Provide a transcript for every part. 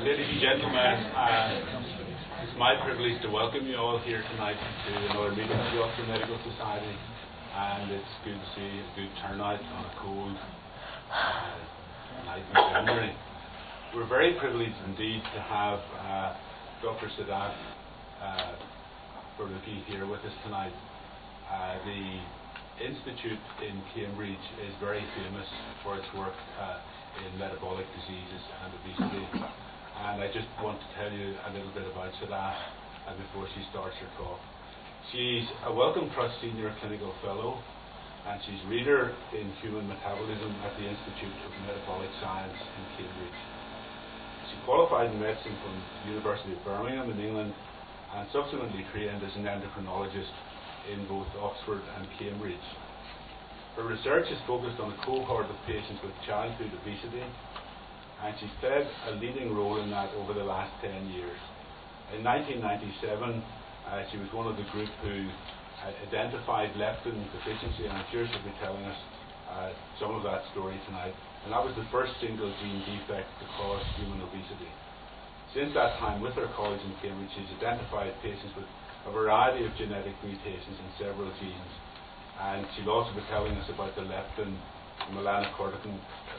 Ladies and gentlemen, it's my privilege to welcome you all here tonight to another meeting of the Ulster Medical Society, and it's good to see a good turnout on a cold night in January. We're very privileged indeed to have Dr. Sadaf Farooqi here with us tonight. The Institute in Cambridge is very famous for its work in metabolic diseases and obesity. And I just want to tell you a little bit about Sadaf before she starts her talk. She's a Wellcome Trust Senior Clinical Fellow, and she's Reader in Human Metabolism at the Institute of Metabolic Science in Cambridge. She qualified in medicine from the University of Birmingham in England and subsequently trained as an endocrinologist in both Oxford and Cambridge. Her research is focused on a cohort of patients with childhood obesity, and she's played a leading role in that over the last 10 years. In 1997, she was one of the group who identified leptin deficiency, and I'm sure she'll be telling us some of that story tonight. And that was the first single gene defect to cause human obesity. Since that time, with her colleagues in Cambridge, she's identified patients with a variety of genetic mutations in several genes, and she'll also be telling us about the leptin melanocortin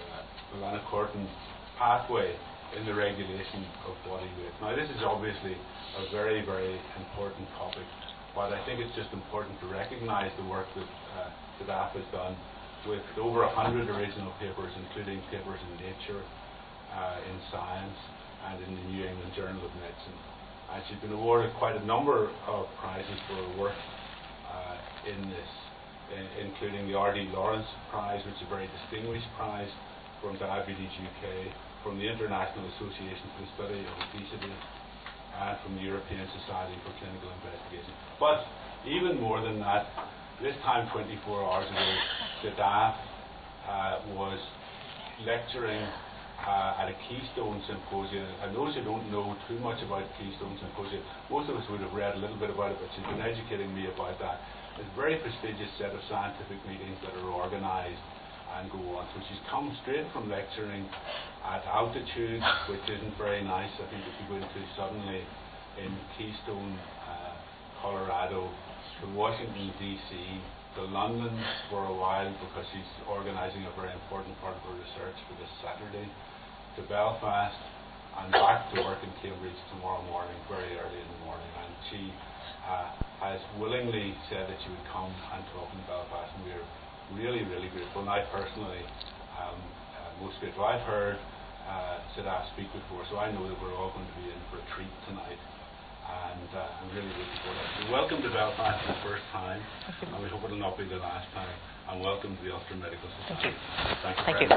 pathway in the regulation of body weight. Now, this is obviously a very, very important topic, but I think it's just important to recognize the work that Sadaf has done with over 100 original papers, including papers in Nature, in Science, and in the New England Journal of Medicine. And she's been awarded quite a number of prizes for her work in this, including the R.D. Lawrence Prize, which is a very distinguished prize from Diabetes UK, from the International Association for the Study of Obesity, and from the European Society for Clinical Investigation. But even more than that, this time 24 hours ago, Sadaf was lecturing at a Keystone Symposium. And those who don't know too much about Keystone Symposium, most of us would have read a little bit about it, but she's been educating me about that. It's a very prestigious set of scientific meetings that are organised and go on. So she's come straight from lecturing at altitude, which isn't very nice. I think if you go into suddenly in Keystone, Colorado, to Washington, D.C., to London for a while because she's organising a very important part of her research for this Saturday, to Belfast, and back to work in Cambridge tomorrow morning, very early in the morning. And she has willingly said that she would come and talk in Belfast, and we're really, really grateful. And I personally most grateful. I've heard Sadaf speak before, so I know that we're all going to be in for a treat tonight, and I'm really looking forward to it. So welcome to Belfast for the first time, and we hope it'll not be the last time, and welcome to the Ulster Medical Society. Thank you.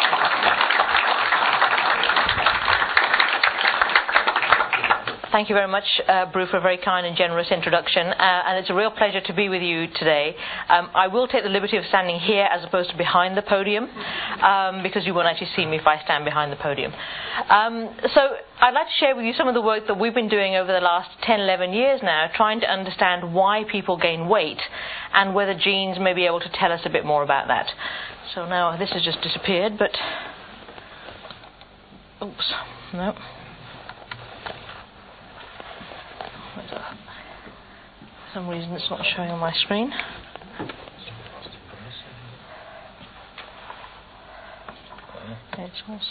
Thank you very much, Brew, for a very kind and generous introduction, and it's a real pleasure to be with you today. I will take the liberty of standing here as opposed to behind the podium, because you won't actually see me if I stand behind the podium. So I'd like to share with you some of the work that we've been doing over the last 10, 11 years now, trying to understand why people gain weight and whether genes may be able to tell us a bit more about that. So now this has just disappeared, but... Oops, no. For some reason it's not showing on my screen. Okay, it was.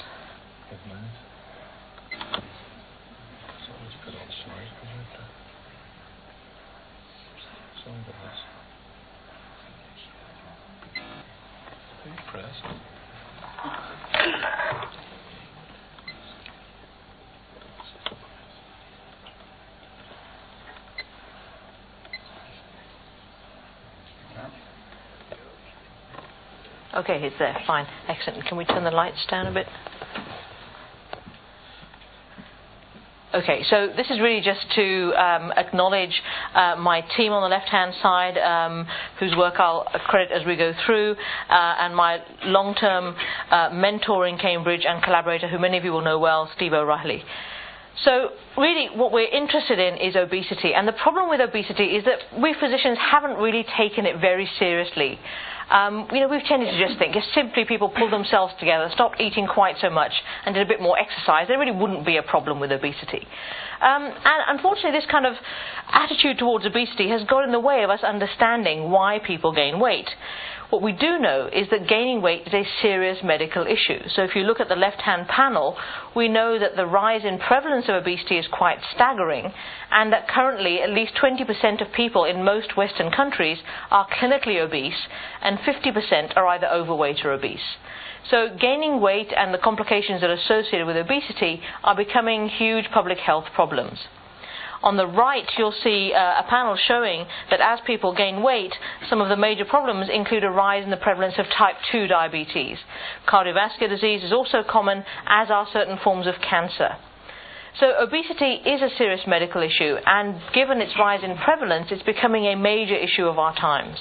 Okay, it's there. Fine. Excellent. Can we turn the lights down a bit? Okay, so this is really just to acknowledge my team on the left-hand side, whose work I'll credit as we go through, and my long-term mentor in Cambridge and collaborator, who many of you will know well, Steve O'Reilly. So really what we're interested in is obesity, and the problem with obesity is that we physicians haven't really taken it very seriously. We've tended to just think if simply people pulled themselves together, stopped eating quite so much and did a bit more exercise, there really wouldn't be a problem with obesity. And unfortunately this kind of attitude towards obesity has got in the way of us understanding why people gain weight. What we do know is that gaining weight is a serious medical issue. So if you look at the left-hand panel, we know that the rise in prevalence of obesity is quite staggering, and that currently at least 20% of people in most Western countries are clinically obese, and 50% are either overweight or obese. So gaining weight and the complications that are associated with obesity are becoming huge public health problems. On the right, you'll see a panel showing that as people gain weight, some of the major problems include a rise in the prevalence of type 2 diabetes. Cardiovascular disease is also common, as are certain forms of cancer. So obesity is a serious medical issue, and given its rise in prevalence, it's becoming a major issue of our times.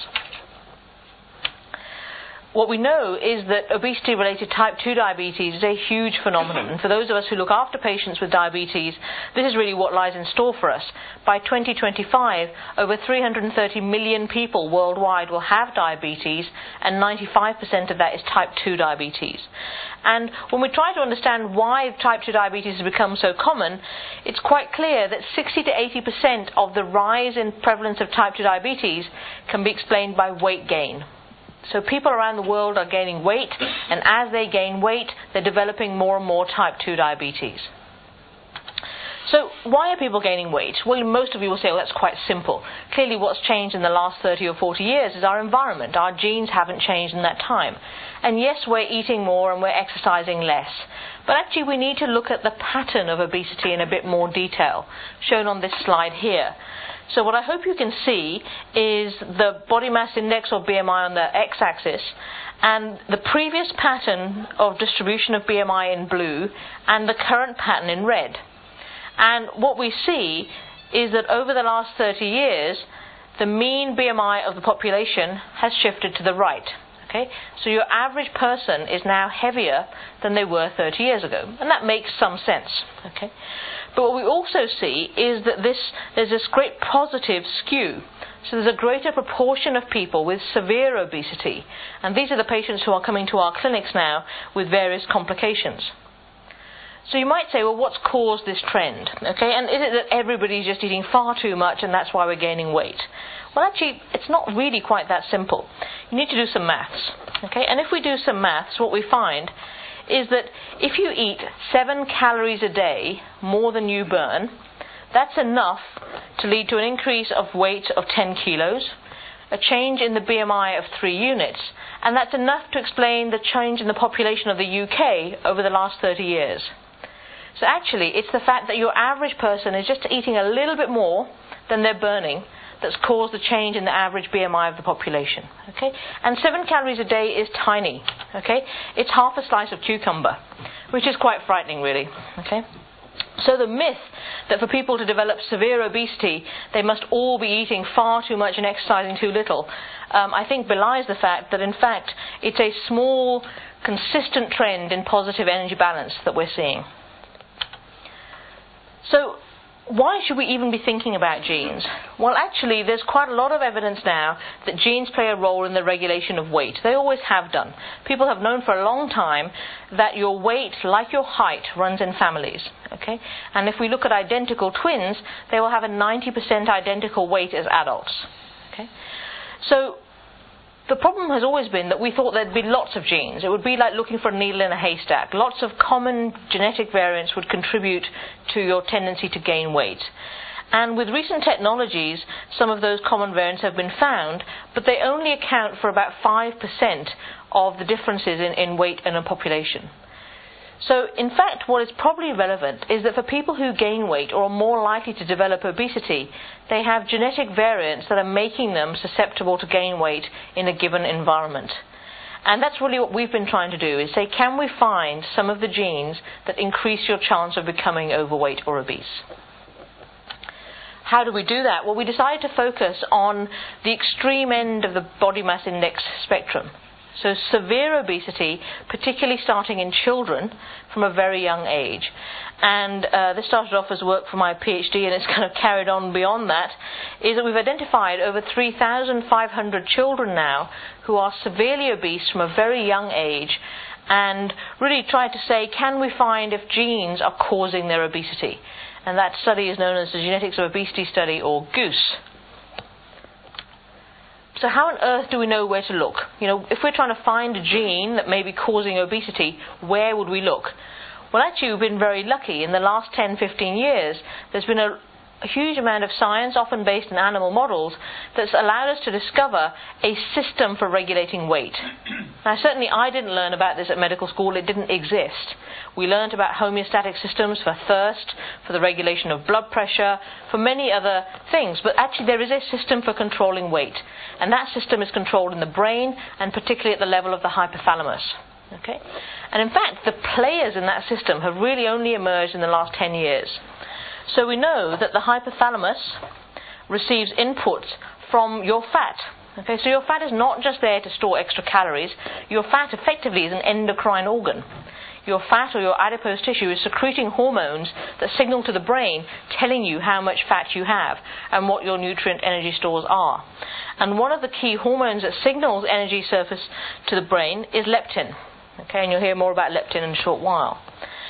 What we know is that obesity-related type 2 diabetes is a huge phenomenon. And for those of us who look after patients with diabetes, this is really what lies in store for us. By 2025, over 330 million people worldwide will have diabetes, and 95% of that is type 2 diabetes. And when we try to understand why type 2 diabetes has become so common, it's quite clear that 60 to 80% of the rise in prevalence of type 2 diabetes can be explained by weight gain. So people around the world are gaining weight, and as they gain weight, they're developing more and more type 2 diabetes. So why are people gaining weight? Well, most of you will say, well, that's quite simple. Clearly what's changed in the last 30 or 40 years is our environment. Our genes haven't changed in that time. And yes, we're eating more and we're exercising less. But actually we need to look at the pattern of obesity in a bit more detail, shown on this slide here. So what I hope you can see is the body mass index, or BMI, on the x-axis, and the previous pattern of distribution of BMI in blue, and the current pattern in red. And what we see is that over the last 30 years, the mean BMI of the population has shifted to the right. Okay? So your average person is now heavier than they were 30 years ago, and that makes some sense. Okay? But what we also see is that there's this great positive skew. So there's a greater proportion of people with severe obesity, and these are the patients who are coming to our clinics now with various complications. So you might say, well, what's caused this trend? Okay, and is it that everybody's just eating far too much and that's why we're gaining weight? Well, actually, it's not really quite that simple. You need to do some maths. Okay, and if we do some maths, what we find is that if you eat 7 calories a day more than you burn, that's enough to lead to an increase of weight of 10 kilos, a change in the BMI of 3 units, and that's enough to explain the change in the population of the UK over the last 30 years. So actually, it's the fact that your average person is just eating a little bit more than they're burning that's caused the change in the average BMI of the population. Okay? And 7 calories a day is tiny. Okay? It's half a slice of cucumber, which is quite frightening, really. Okay? So the myth that for people to develop severe obesity, they must all be eating far too much and exercising too little, I think belies the fact that, in fact, it's a small, consistent trend in positive energy balance that we're seeing. So why should we even be thinking about genes? Well, actually, there's quite a lot of evidence now that genes play a role in the regulation of weight. They always have done. People have known for a long time that your weight, like your height, runs in families. Okay? And if we look at identical twins, they will have a 90% identical weight as adults. Okay? So the problem has always been that we thought there'd be lots of genes. It would be like looking for a needle in a haystack. Lots of common genetic variants would contribute to your tendency to gain weight. And with recent technologies, some of those common variants have been found, but they only account for about 5% of the differences in weight in a population. So, in fact, what is probably relevant is that for people who gain weight or are more likely to develop obesity, they have genetic variants that are making them susceptible to gain weight in a given environment. And that's really what we've been trying to do, is say, can we find some of the genes that increase your chance of becoming overweight or obese? How do we do that? Well, we decided to focus on the extreme end of the body mass index spectrum. So severe obesity, particularly starting in children from a very young age. And this started off as work for my PhD, and it's kind of carried on beyond that, is that we've identified over 3,500 children now who are severely obese from a very young age, and really tried to say, can we find if genes are causing their obesity? And that study is known as the Genetics of Obesity Study, or GOOSE. So how on earth do we know where to look? If we're trying to find a gene that may be causing obesity, where would we look? Well, actually, we've been very lucky. In the last 10, 15 years, there's been a huge amount of science, often based in animal models, that's allowed us to discover a system for regulating weight. Now, certainly I didn't learn about this at medical school. It didn't exist. We learned about homeostatic systems for thirst, for the regulation of blood pressure, for many other things. But actually there is a system for controlling weight. And that system is controlled in the brain, and particularly at the level of the hypothalamus. Okay? And in fact, the players in that system have really only emerged in the last 10 years. So we know that the hypothalamus receives inputs from your fat. Okay, so your fat is not just there to store extra calories. Your fat effectively is an endocrine organ. Your fat or your adipose tissue is secreting hormones that signal to the brain, telling you how much fat you have and what your nutrient energy stores are. And one of the key hormones that signals energy surface to the brain is leptin. Okay, and you'll hear more about leptin in a short while.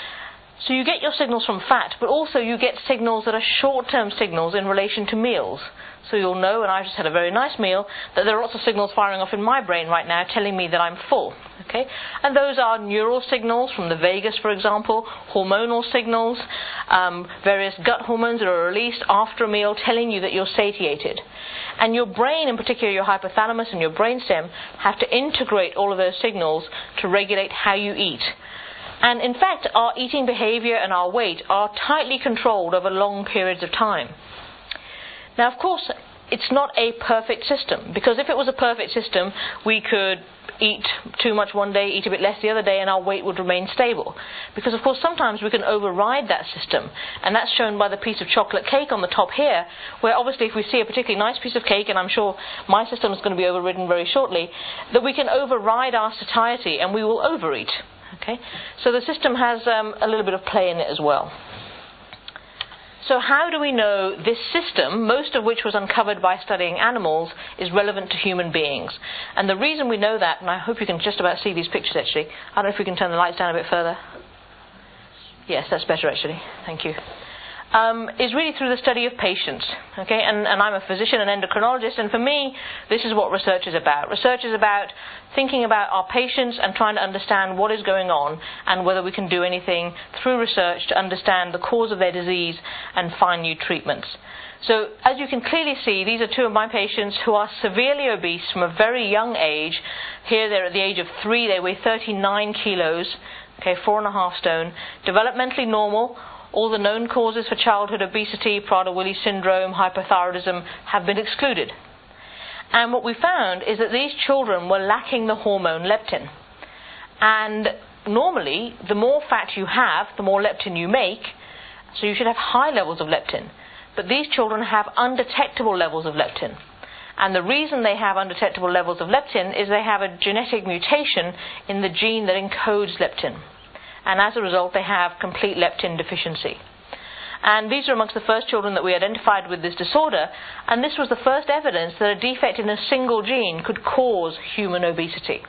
So you get your signals from fat, but also you get signals that are short-term signals in relation to meals. So you'll know, and I've just had a very nice meal, that there are lots of signals firing off in my brain right now telling me that I'm full. Okay? And those are neural signals from the vagus, for example, hormonal signals, various gut hormones that are released after a meal telling you that you're satiated. And your brain, in particular your hypothalamus and your brainstem, have to integrate all of those signals to regulate how you eat. And in fact, our eating behavior and our weight are tightly controlled over long periods of time. Now, of course, it's not a perfect system, because if it was a perfect system, we could eat too much one day, eat a bit less the other day, and our weight would remain stable. Because, of course, sometimes we can override that system, and that's shown by the piece of chocolate cake on the top here, where obviously if we see a particularly nice piece of cake, and I'm sure my system is going to be overridden very shortly, that we can override our satiety and we will overeat. Okay? So the system has a little bit of play in it as well. So how do we know this system, most of which was uncovered by studying animals, is relevant to human beings? And the reason we know that, and I hope you can just about see these pictures actually. I don't know if we can turn the lights down a bit further. Yes, that's better actually. Thank you. Is really through the study of patients. Okay, and I'm a physician and endocrinologist, and for me, this is what research is about. Research is about thinking about our patients and trying to understand what is going on and whether we can do anything through research to understand the cause of their disease and find new treatments. So, as you can clearly see, these are two of my patients who are severely obese from a very young age. Here they're at the age of 3, they weigh 39 kilos, okay, 4.5 stone, developmentally normal. All the known causes for childhood obesity, Prader-Willi syndrome, hypothyroidism, have been excluded. And what we found is that these children were lacking the hormone leptin. And normally, the more fat you have, the more leptin you make, so you should have high levels of leptin. But these children have undetectable levels of leptin. And the reason they have undetectable levels of leptin is they have a genetic mutation in the gene that encodes leptin. And as a result, they have complete leptin deficiency. And these are amongst the first children that we identified with this disorder, and this was the first evidence that a defect in a single gene could cause human obesity.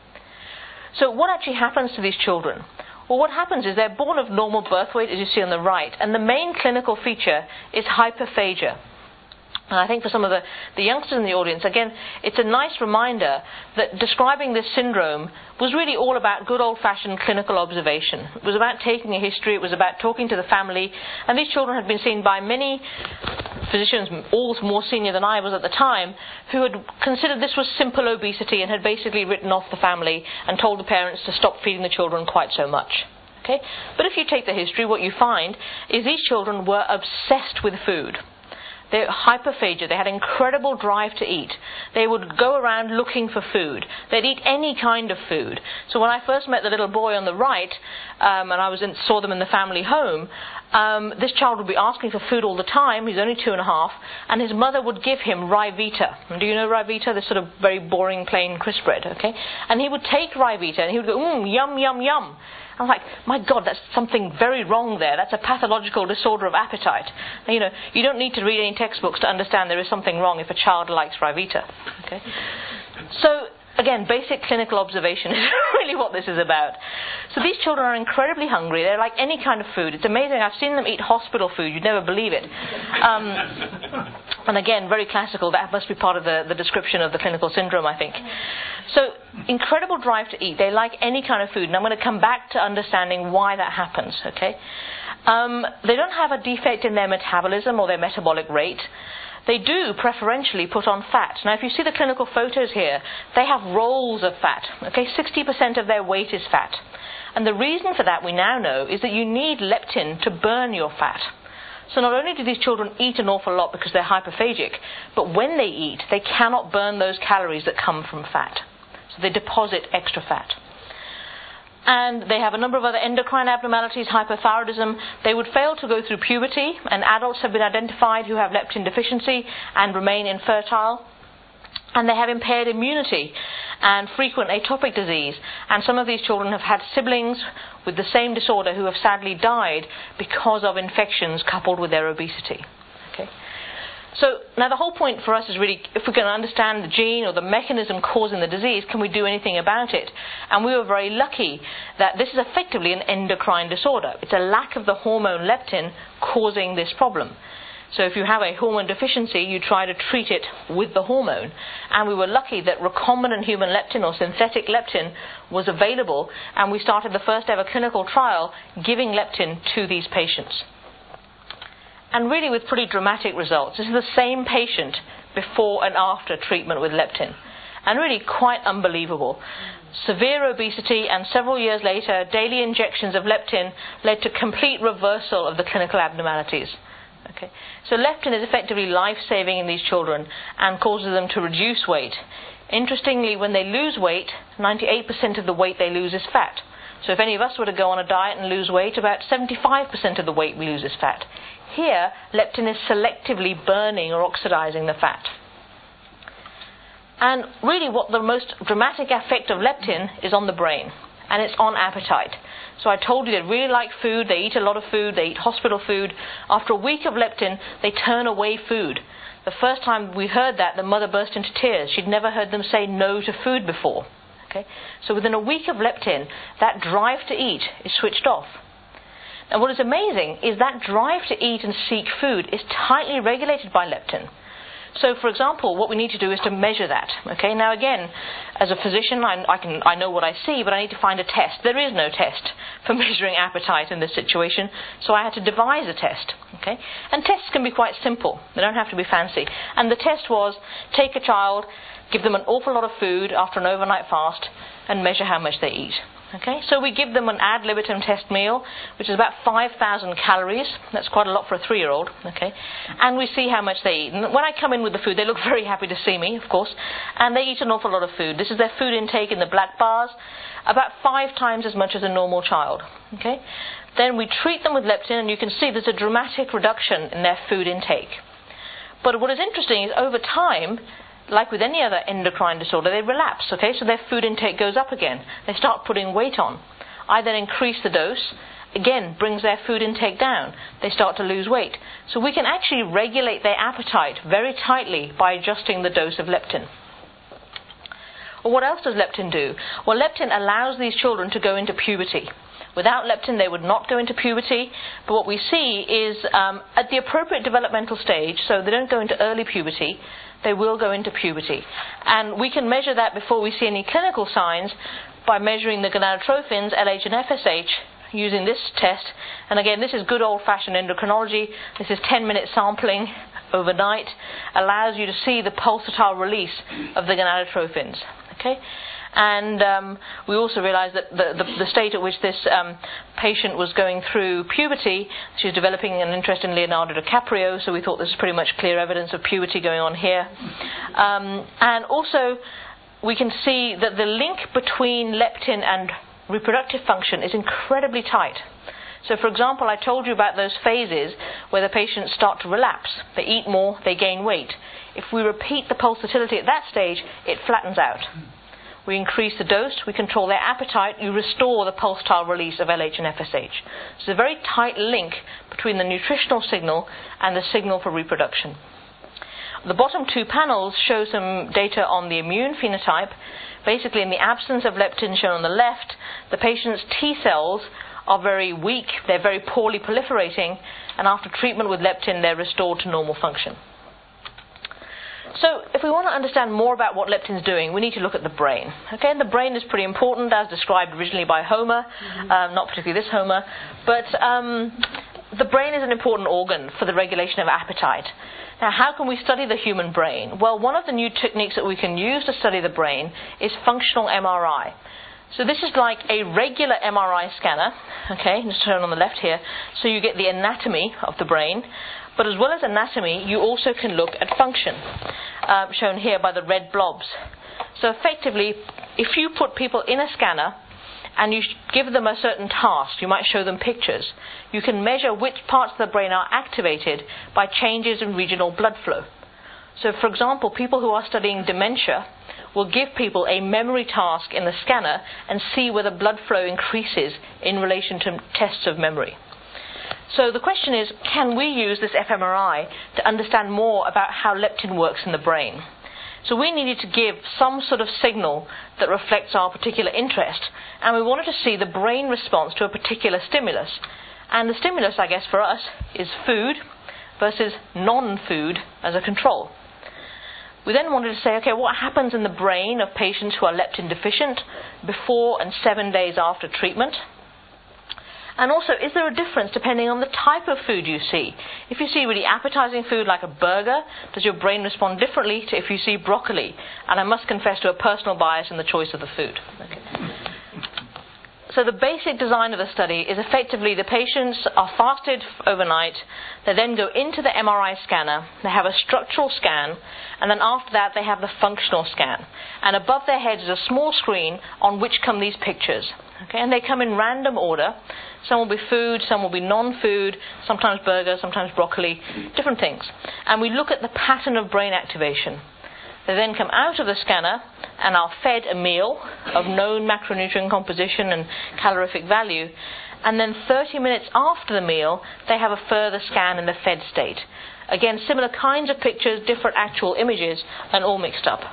So what actually happens to these children? Well, what happens is they're born of normal birth weight, as you see on the right, and the main clinical feature is hyperphagia. And I think for some of the youngsters in the audience, again, it's a nice reminder that describing this syndrome was really all about good old-fashioned clinical observation. It was about taking a history, it was about talking to the family, and these children had been seen by many physicians, all more senior than I was at the time, who had considered this was simple obesity and had basically written off the family and told the parents to stop feeding the children quite so much. Okay? But if you take the history, what you find is these children were obsessed with food. They hyperphagia. They had incredible drive to eat. They would go around looking for food. They'd eat any kind of food. So when I first met the little boy on the right, and I saw them in the family home, this child would be asking for food all the time. He's only 2.5, and his mother would give him Ryvita. And do you know Ryvita? This sort of very boring, plain crisp bread. Okay, and he would take Ryvita and he would go, yum, yum, yum. I was like, my God, that's something very wrong there. That's a pathological disorder of appetite. You know, you don't need to read any textbooks to understand there is something wrong if a child likes Ryvita. Okay? So, again, basic clinical observation is really what this is about. So these children are incredibly hungry. They're like any kind of food. It's amazing. I've seen them eat hospital food. You'd never believe it. And again, very classical. That must be part of the description of the clinical syndrome, I think. So, incredible drive to eat. They like any kind of food. And I'm going to come back to understanding why that happens, okay? They don't have a defect in their metabolism or their metabolic rate. They do preferentially put on fat. Now, if you see the clinical photos here, they have rolls of fat. Okay, 60% of their weight is fat. And the reason for that, we now know, is that you need leptin to burn your fat. So not only do these children eat an awful lot because they're hyperphagic, but when they eat, they cannot burn those calories that come from fat. So they deposit extra fat. And they have a number of other endocrine abnormalities, hypothyroidism. They would fail to go through puberty, and adults have been identified who have leptin deficiency and remain infertile. And they have impaired immunity and frequent atopic disease. And some of these children have had siblings with the same disorder who have sadly died because of infections coupled with their obesity. Okay. So now the whole point for us is really, if we can understand the gene or the mechanism causing the disease, can we do anything about it? And we were very lucky that this is effectively an endocrine disorder. It's a lack of the hormone leptin causing this problem. So if you have a hormone deficiency, you try to treat it with the hormone. And we were lucky that recombinant human leptin or synthetic leptin was available, and we started the first ever clinical trial giving leptin to these patients. And really with pretty dramatic results. This is the same patient before and after treatment with leptin. And really quite unbelievable. Severe obesity, and several years later, daily injections of leptin led to complete reversal of the clinical abnormalities. Okay. So leptin is effectively life-saving in these children and causes them to reduce weight. Interestingly, when they lose weight, 98% of the weight they lose is fat. So if any of us were to go on a diet and lose weight, about 75% of the weight we lose is fat. Here, leptin is selectively burning or oxidizing the fat. And really what the most dramatic effect of leptin is on the brain, and it's on appetite. So I told you they really like food, they eat a lot of food, they eat hospital food. After a week of leptin, they turn away food. The first time we heard that, the mother burst into tears. She'd never heard them say no to food before. Okay? So within a week of leptin, that drive to eat is switched off. And what is amazing is that drive to eat and seek food is tightly regulated by leptin. So, for example, what we need to do is to measure that. Okay. Now, again, as a physician, I know what I see, but I need to find a test. There is no test for measuring appetite in this situation, so I had to devise a test. Okay. And tests can be quite simple. They don't have to be fancy. And the test was take a child, give them an awful lot of food after an overnight fast, and measure how much they eat. Okay, so we give them an ad libitum test meal, which is about 5,000 calories. That's quite a lot for a 3-year-old. Okay, and we see how much they eat. And when I come in with the food, they look very happy to see me, of course, and they eat an awful lot of food. This is their food intake in the black bars, about 5 times as much as a normal child. Okay, then we treat them with leptin, and you can see there's a dramatic reduction in their food intake. But what is interesting is over time, like with any other endocrine disorder, they relapse, okay? So their food intake goes up again. They start putting weight on. I then increase the dose, again, brings their food intake down. They start to lose weight. So we can actually regulate their appetite very tightly by adjusting the dose of leptin. Well, what else does leptin do? Well, leptin allows these children to go into puberty. Without leptin, they would not go into puberty. But what we see is at the appropriate developmental stage, so they don't go into early puberty, they will go into puberty. And we can measure that before we see any clinical signs by measuring the gonadotrophins, LH and FSH, using this test. And again, this is good old-fashioned endocrinology. This is 10-minute sampling overnight. Allows you to see the pulsatile release of the gonadotrophins. Okay? And we also realized that the state at which this patient was going through puberty, she was developing an interest in Leonardo DiCaprio, so we thought this was pretty much clear evidence of puberty going on here. And also, we can see that the link between leptin and reproductive function is incredibly tight. So, for example, I told you about those phases where the patients start to relapse. They eat more, they gain weight. If we repeat the pulsatility at that stage, it flattens out. We increase the dose, we control their appetite, you restore the pulsatile release of LH and FSH. So there's a very tight link between the nutritional signal and the signal for reproduction. The bottom two panels show some data on the immune phenotype. Basically, in the absence of leptin shown on the left, the patient's T cells are very weak, they're very poorly proliferating, and after treatment with leptin, they're restored to normal function. So, if we want to understand more about what leptin's doing, we need to look at the brain. Okay, and the brain is pretty important, as described originally by Homer, not particularly this Homer, but the brain is an important organ for the regulation of appetite. Now, how can we study the human brain? Well, one of the new techniques that we can use to study the brain is functional MRI. So this is like a regular MRI scanner, okay, it's shown on the left here, so you get the anatomy of the brain, but as well as anatomy, you also can look at function, shown here by the red blobs. So effectively, if you put people in a scanner and you give them a certain task, you might show them pictures, you can measure which parts of the brain are activated by changes in regional blood flow. So for example, people who are studying dementia will give people a memory task in the scanner and see whether blood flow increases in relation to tests of memory. So the question is, can we use this fMRI to understand more about how leptin works in the brain? So we needed to give some sort of signal that reflects our particular interest, and we wanted to see the brain response to a particular stimulus. And the stimulus, I guess, for us is food versus non-food as a control. We then wanted to say, okay, what happens in the brain of patients who are leptin deficient before and 7 days after treatment? And also, is there a difference depending on the type of food you see? If you see really appetizing food like a burger, does your brain respond differently to if you see broccoli? And I must confess to a personal bias in the choice of the food. Okay. So the basic design of the study is effectively the patients are fasted overnight, they then go into the MRI scanner, they have a structural scan, and then after that they have the functional scan. And above their heads is a small screen on which come these pictures. Okay, and they come in random order. Some will be food, some will be non-food, sometimes burger, sometimes broccoli, different things. And we look at the pattern of brain activation. They then come out of the scanner and are fed a meal of known macronutrient composition and calorific value. And then 30 minutes after the meal, they have a further scan in the fed state. Again, similar kinds of pictures, different actual images, and all mixed up.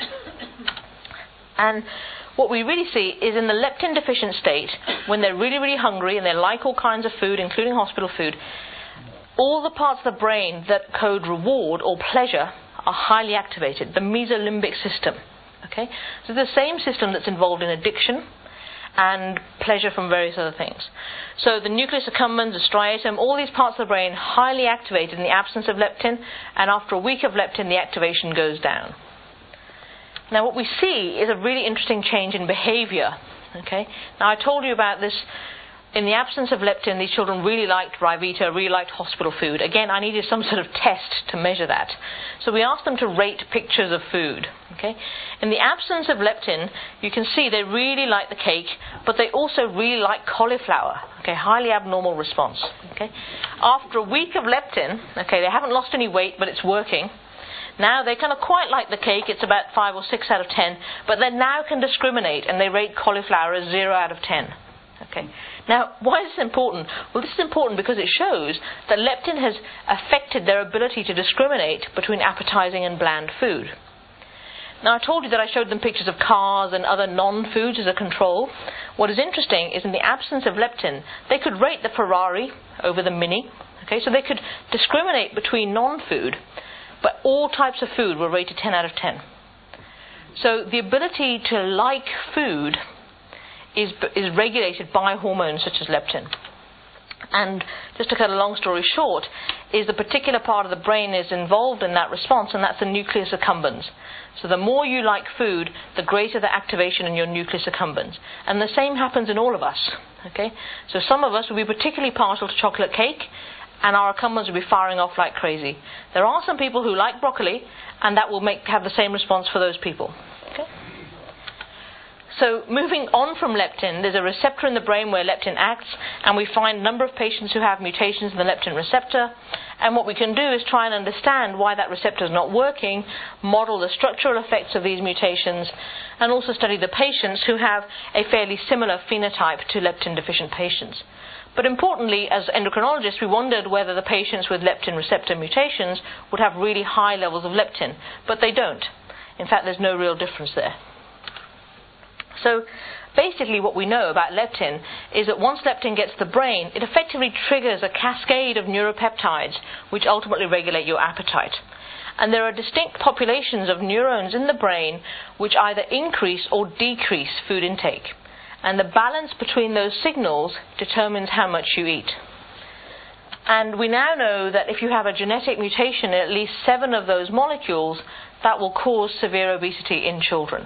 And what we really see is in the leptin deficient state, when they're really, really hungry and they like all kinds of food, including hospital food, all the parts of the brain that code reward or pleasure are highly activated, the mesolimbic system. Okay? So the same system that's involved in addiction and pleasure from various other things. So the nucleus accumbens, the striatum, all these parts of the brain highly activated in the absence of leptin, and after a week of leptin the activation goes down. Now what we see is a really interesting change in behavior. Okay? Now I told you about this. In the absence of leptin, these children really liked Ryvita, really liked hospital food. Again, I needed some sort of test to measure that. So we asked them to rate pictures of food. Okay? In the absence of leptin, you can see they really like the cake, but they also really like cauliflower. Okay, highly abnormal response. Okay? After a week of leptin, okay, they haven't lost any weight, but it's working. Now they kind of quite like the cake, it's about 5 or 6 out of 10, but they now can discriminate and they rate cauliflower as 0 out of 10. Okay. Now, why is this important? Well, this is important because it shows that leptin has affected their ability to discriminate between appetizing and bland food. Now, I told you that I showed them pictures of cars and other non-foods as a control. What is interesting is in the absence of leptin, they could rate the Ferrari over the Mini. Okay, so they could discriminate between non-food, but all types of food were rated 10 out of 10. So the ability to like food is regulated by hormones such as leptin. And just to cut a long story short, is the particular part of the brain is involved in that response, and that's the nucleus accumbens. So the more you like food, the greater the activation in your nucleus accumbens. And the same happens in all of us. Okay? So some of us will be particularly partial to chocolate cake, and our accumbens will be firing off like crazy. There are some people who like broccoli, and that will have the same response for those people. Okay? So moving on from leptin, there's a receptor in the brain where leptin acts, and we find a number of patients who have mutations in the leptin receptor. And what we can do is try and understand why that receptor is not working, model the structural effects of these mutations, and also study the patients who have a fairly similar phenotype to leptin deficient patients. But importantly, as endocrinologists, we wondered whether the patients with leptin receptor mutations would have really high levels of leptin, but they don't. In fact, there's no real difference there. So basically what we know about leptin is that once leptin gets to the brain, it effectively triggers a cascade of neuropeptides which ultimately regulate your appetite. And there are distinct populations of neurons in the brain which either increase or decrease food intake. And the balance between those signals determines how much you eat. And we now know that if you have a genetic mutation in at least 7 of those molecules, that will cause severe obesity in children.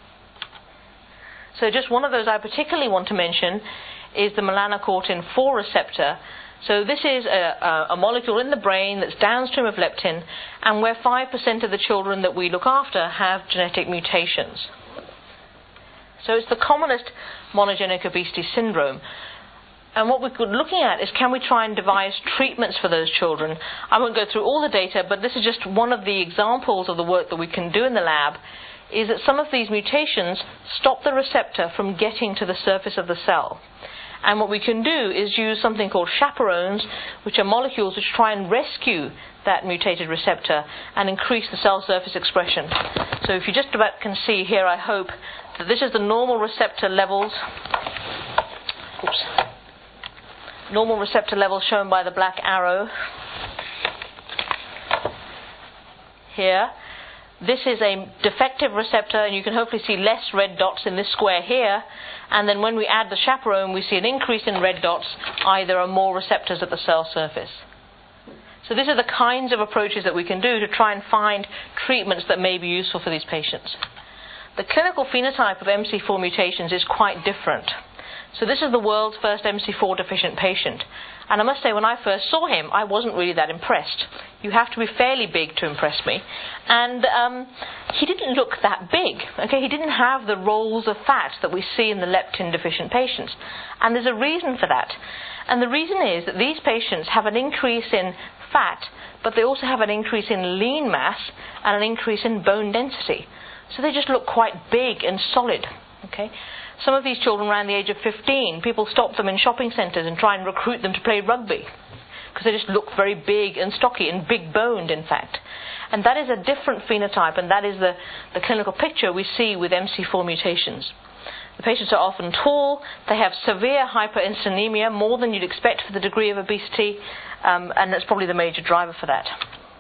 So just one of those I particularly want to mention is the melanocortin-4 receptor. So this is a molecule in the brain that's downstream of leptin, and where 5% of the children that we look after have genetic mutations. So it's the commonest monogenic obesity syndrome. And what we're looking at is, can we try and devise treatments for those children? I won't go through all the data, but this is just one of the examples of the work that we can do in the lab, is that some of these mutations stop the receptor from getting to the surface of the cell. And what we can do is use something called chaperones, which are molecules which try and rescue that mutated receptor and increase the cell surface expression. So if you just about can see here, I hope, that this is the normal receptor levels. Oops. Normal receptor levels shown by the black arrow here. This is a defective receptor, and you can hopefully see less red dots in this square here. And then when we add the chaperone, we see an increase in red dots. There are more receptors at the cell surface. So these are the kinds of approaches that we can do to try and find treatments that may be useful for these patients. The clinical phenotype of MC4 mutations is quite different. So this is the world's first MC4 deficient patient. And I must say, when I first saw him, I wasn't really that impressed. You have to be fairly big to impress me. And he didn't look that big. Okay, he didn't have the rolls of fat that we see in the leptin deficient patients. And there's a reason for that. And the reason is that these patients have an increase in fat, but they also have an increase in lean mass and an increase in bone density. So they just look quite big and solid. Okay. Some of these children around the age of 15, people stop them in shopping centres and try and recruit them to play rugby because they just look very big and stocky and big-boned, in fact. And that is a different phenotype, and that is the clinical picture we see with MC4 mutations. The patients are often tall, they have severe hyperinsulinemia, more than you'd expect for the degree of obesity, and that's probably the major driver for that.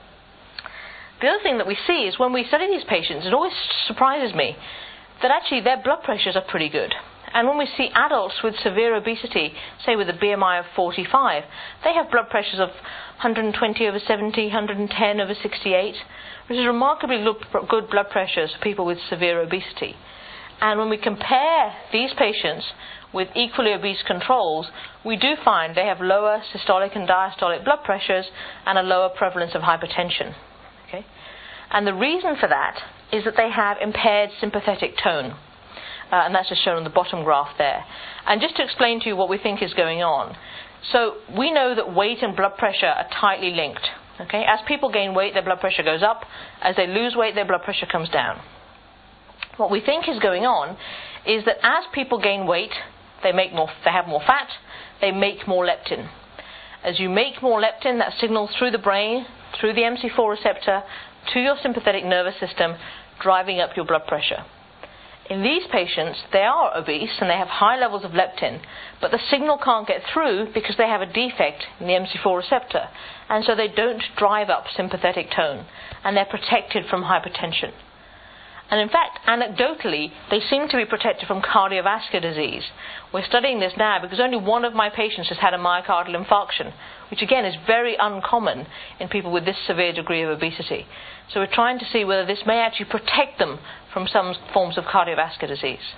The other thing that we see is when we study these patients, it always surprises me that actually their blood pressures are pretty good. And when we see adults with severe obesity, say with a BMI of 45, they have blood pressures of 120/70, 110/68, which is remarkably good blood pressures for people with severe obesity. And when we compare these patients with equally obese controls, we do find they have lower systolic and diastolic blood pressures and a lower prevalence of hypertension. Okay? And the reason for that is that they have impaired sympathetic tone. And that's just shown on the bottom graph there. And just to explain to you what we think is going on. So we know that weight and blood pressure are tightly linked. Okay? As people gain weight, their blood pressure goes up. As they lose weight, their blood pressure comes down. What we think is going on is that as people gain weight, they have more fat, they make more leptin. As you make more leptin, that signals through the brain, through the MC4 receptor, to your sympathetic nervous system, driving up your blood pressure. In these patients, they are obese and they have high levels of leptin, but the signal can't get through because they have a defect in the MC4 receptor, and so they don't drive up sympathetic tone, and they're protected from hypertension. And in fact, anecdotally, they seem to be protected from cardiovascular disease. We're studying this now because only one of my patients has had a myocardial infarction, which again is very uncommon in people with this severe degree of obesity. So we're trying to see whether this may actually protect them from some forms of cardiovascular disease.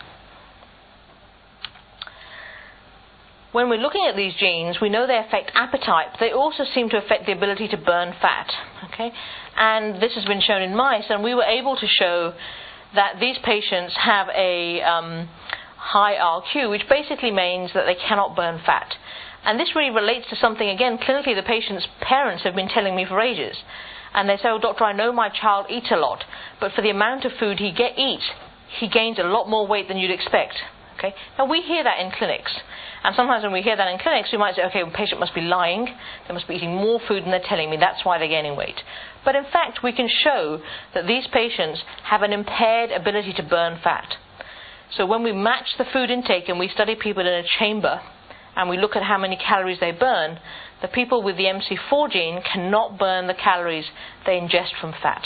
When we're looking at these genes, we know they affect appetite, but they also seem to affect the ability to burn fat. Okay? And this has been shown in mice, and we were able to show that these patients have a high RQ, which basically means that they cannot burn fat. And this really relates to something, again, clinically the patient's parents have been telling me for ages. And they say, oh, doctor, I know my child eats a lot, but for the amount of food he eats, he gains a lot more weight than you'd expect. Okay? Now, we hear that in clinics. And sometimes when we hear that in clinics, we might say, okay, the patient must be lying. They must be eating more food than they're telling me. That's why they're gaining weight. But in fact, we can show that these patients have an impaired ability to burn fat. So when we match the food intake and we study people in a chamber and we look at how many calories they burn, the people with the MC4 gene cannot burn the calories they ingest from fat.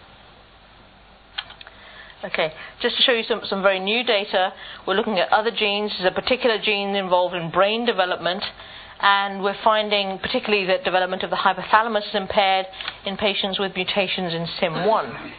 Okay, just to show you some very new data, we're looking at other genes. There's a particular gene involved in brain development, and we're finding particularly that development of the hypothalamus is impaired in patients with mutations in SIM1.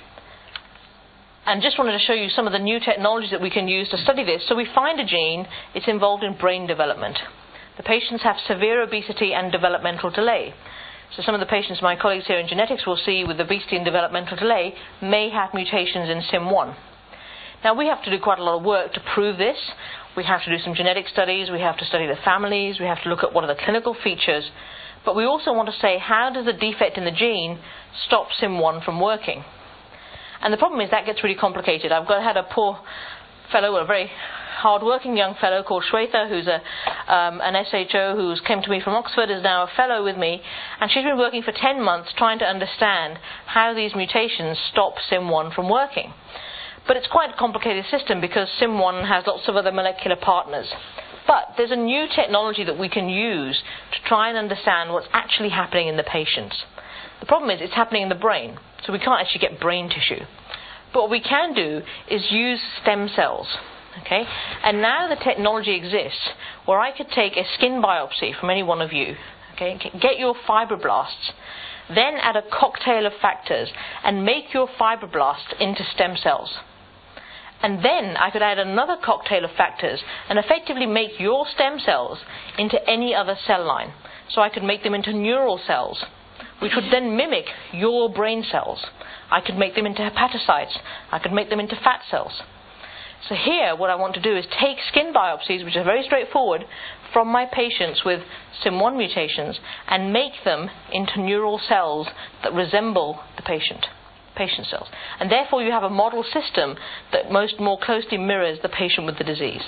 And just wanted to show you some of the new technologies that we can use to study this. So we find a gene, it's involved in brain development. The patients have severe obesity and developmental delay. So some of the patients my colleagues here in genetics will see with obesity and developmental delay may have mutations in SIM1. Now we have to do quite a lot of work to prove this. We have to do some genetic studies, we have to study the families, we have to look at what are the clinical features, but we also want to say how does the defect in the gene stop SIM1 from working? And the problem is that gets really complicated. Had a poor fellow, a very hard-working young fellow called Shweta, who's an SHO who came to me from Oxford, is now a fellow with me, and she's been working for 10 months trying to understand how these mutations stop SIM1 from working. But it's quite a complicated system because SIM1 has lots of other molecular partners. But there's a new technology that we can use to try and understand what's actually happening in the patients. The problem is it's happening in the brain, so we can't actually get brain tissue. But what we can do is use stem cells. Okay? And now the technology exists where I could take a skin biopsy from any one of you, okay, get your fibroblasts, then add a cocktail of factors and make your fibroblasts into stem cells. And then I could add another cocktail of factors and effectively make your stem cells into any other cell line. So I could make them into neural cells, which would then mimic your brain cells. I could make them into hepatocytes. I could make them into fat cells. So here, what I want to do is take skin biopsies, which are very straightforward, from my patients with SIM1 mutations and make them into neural cells that resemble the patient cells. And therefore, you have a model system that more closely mirrors the patient with the disease.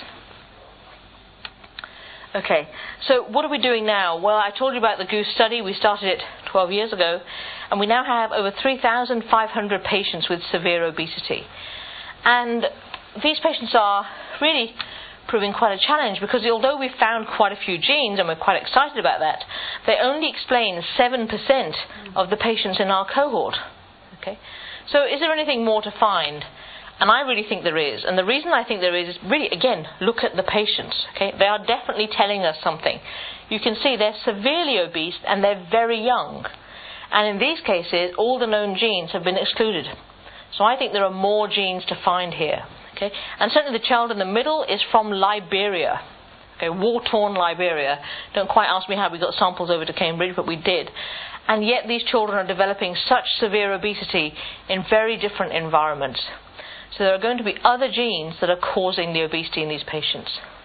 Okay, so what are we doing now? Well, I told you about the Goose study. We started it 12 years ago, and we now have over 3,500 patients with severe obesity. And these patients are really proving quite a challenge because although we've found quite a few genes, and we're quite excited about that, they only explain 7% of the patients in our cohort. Okay, so is there anything more to find? And I really think there is. And the reason I think there is really, again, look at the patients. Okay, they are definitely telling us something. You can see they're severely obese and they're very young. And in these cases, all the known genes have been excluded. So I think there are more genes to find here. Okay, and certainly the child in the middle is from Liberia. Okay, war-torn Liberia. Don't quite ask me how we got samples over to Cambridge, but we did. And yet these children are developing such severe obesity in very different environments. So there are going to be other genes that are causing the obesity in these patients.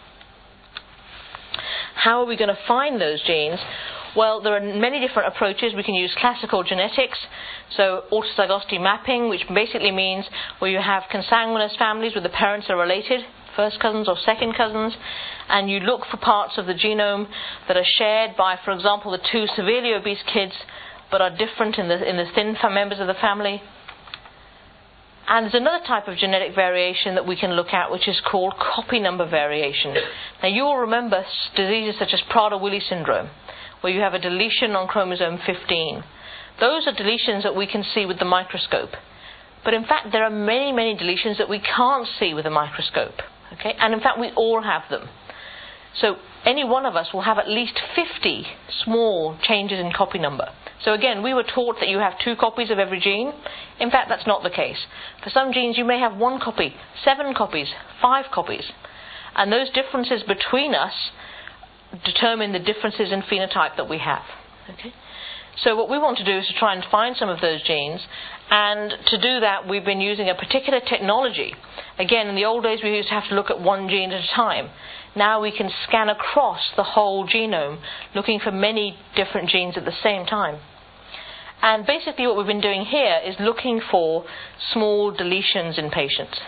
How are we going to find those genes? Well, there are many different approaches. We can use classical genetics, so autozygosity mapping, which basically means where you have consanguineous families where the parents are related, first cousins or second cousins, and you look for parts of the genome that are shared by, for example, the two severely obese kids but are different in the thin members of the family. And there's another type of genetic variation that we can look at, which is called copy number variation. Now, you will remember diseases such as Prader-Willi syndrome, where you have a deletion on chromosome 15. Those are deletions that we can see with the microscope. But in fact, there are many, many deletions that we can't see with a microscope. Okay? And in fact, we all have them. So any one of us will have at least 50 small changes in copy number. So again, we were taught that you have 2 copies of every gene. In fact, that's not the case. For some genes, you may have 1 copy, 7 copies, 5 copies. And those differences between us determine the differences in phenotype that we have. Okay? So what we want to do is to try and find some of those genes, and to do that we've been using a particular technology. Again, in the old days we used to have to look at one gene at a time. Now we can scan across the whole genome, looking for many different genes at the same time. And basically what we've been doing here is looking for small deletions in patients.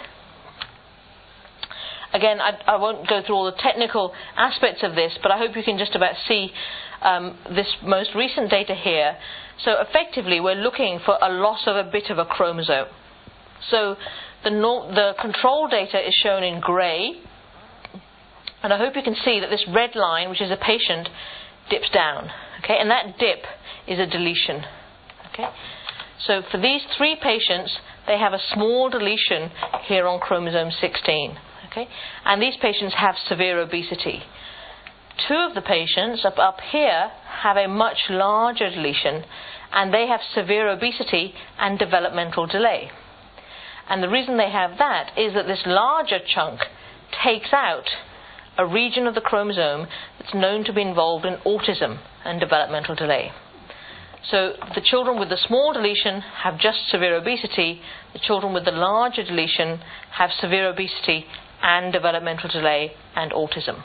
Again, I won't go through all the technical aspects of this, but I hope you can just about see this most recent data here. So effectively we're looking for a loss of a bit of a chromosome. So the control data is shown in grey, and I hope you can see that this red line, which is a patient, dips down. Okay, and that dip is a deletion. Okay, so for these 3 patients, they have a small deletion here on chromosome 16. Okay, and these patients have severe obesity. 2 of the patients up here have a much larger deletion, and they have severe obesity and developmental delay. And the reason they have that is that this larger chunk takes out a region of the chromosome that's known to be involved in autism and developmental delay. So the children with the small deletion have just severe obesity. The children with the larger deletion have severe obesity and developmental delay and autism.